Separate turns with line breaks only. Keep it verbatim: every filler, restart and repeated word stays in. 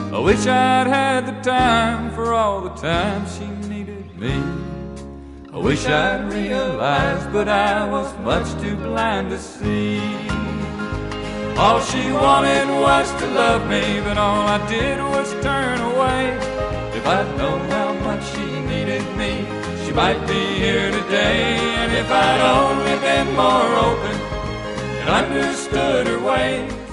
I wish I'd had the time for all the time she needed me. I wish I'd realized, but I was much too blind to see. All she wanted was to love me, but all I did was turn away. If I'd known how much she needed me, she might be here today. And if I'd only been more open and understood her ways,